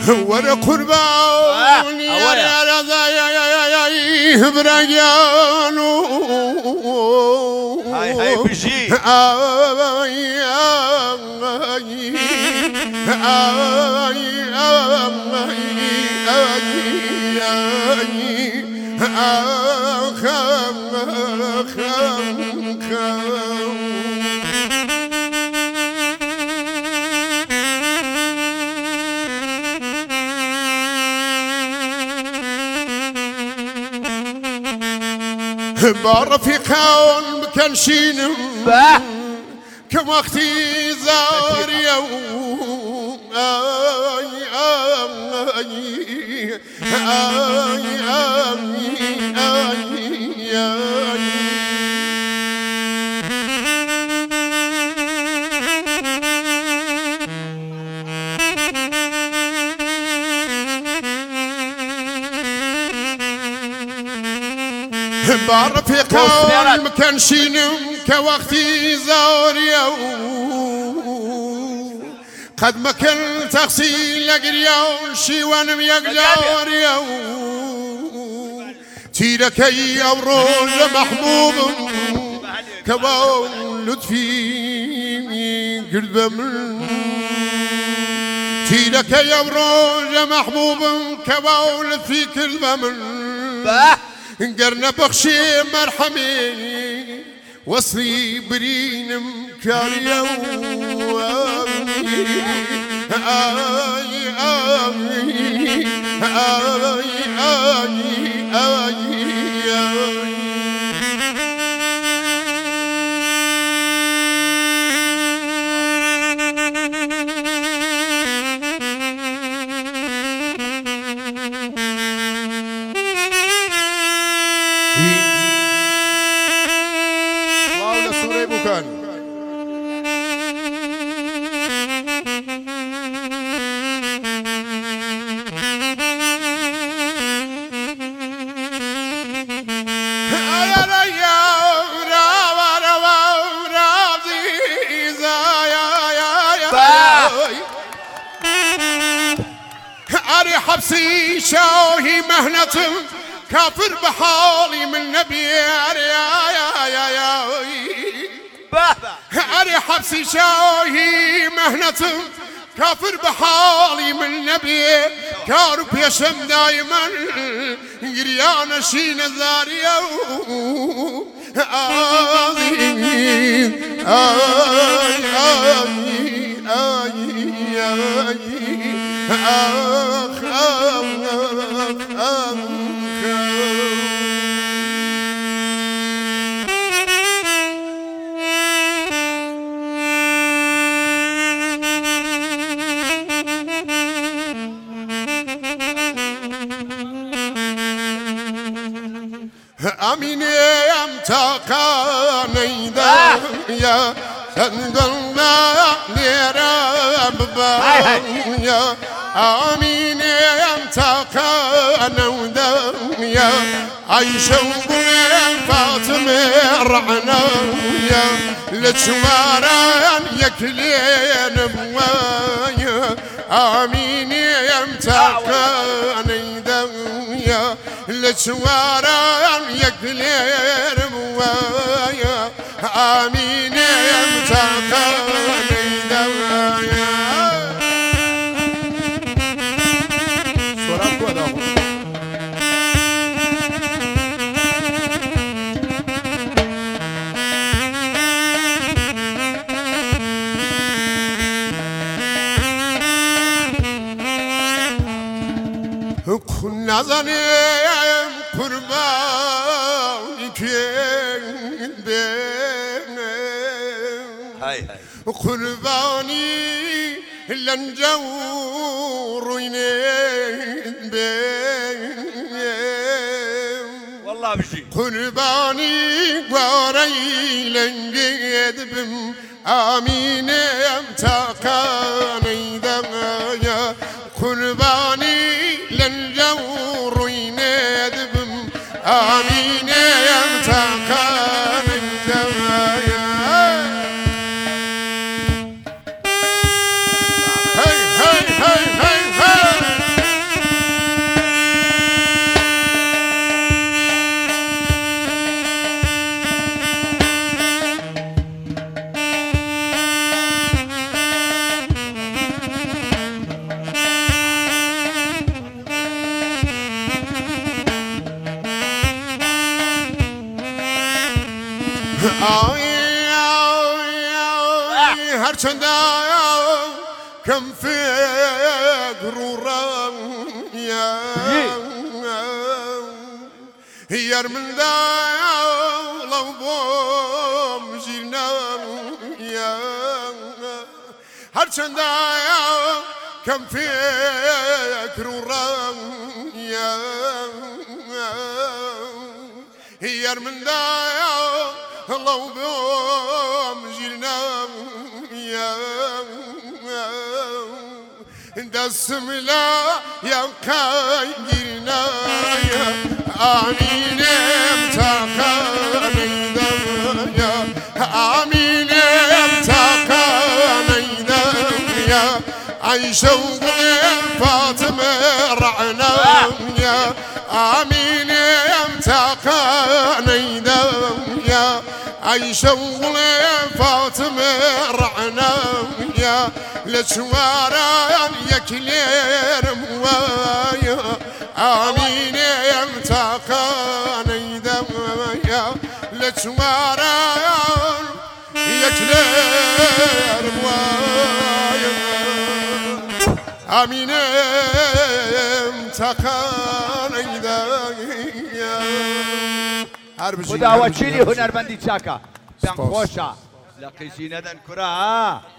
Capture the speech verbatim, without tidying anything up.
ورا قربان يا رضا يا يا يا يا بريانو هاي هاي بيجي آي برفقان مكان شينم كم وقتي زار يوم آي آي آي آي آي برفقان مكان شينم كوقتي زار يوم قد ما كان تغسيل لقريون شيوانم يقجار يوم تيرك يا وروج محبوب كوان لطفي قلب من تيرك يا وروج محبوب كوان لطفي قلب من قرنا بخشي مرحمي وصلي برينم كاريو آي آي آي آي آي حبسي شاهي مهنة كافر بحالي من نبي يا يا يا يا أري حبسي شاهي مهنة كافر بحالي من نبي كارب يشم دايما قريانا شين الزارية آي آي آي آي آي آخ آخ آخ أمين يمتقاني ذا يا سنقلنا لرب يا آمين يمتقاني ذا يا عيشة وبين فاطمة رعنا يا لتشواران يكلين بوايا آمين يمتقاني ذا يا لتشواران يكلين بوايا آمين يمتقاني ذا كنا ظنين قرباني كين بين هاي هاي قرباني لنجور وينين بين والله بشي قرباني قاري لنجد بم آمين يمتقاني ذا قرباني لنجور ويندبم آمين يمتقاني ذا هاي هاي هاي هاي هاي هرچنده کم فکر و رأیا یار من دا لو بوم جینا هرچنده کم فکر و رأیا یار من دا لو بوم جینا دسم لا يقايرنا يا آمين امتقاني يا آمين امتقاني يا عيشة فاطمة رعنا يا آمين امتقاني يا عيشة فاطمة رعنا يا لشواران يكلير موايا آمين يمتقاني دمايا لشواران يكلير موايا آمين يمتقاني دمايا خدا وكيلي هنرمندي تشاكا بان خوشا لقي زينة كرة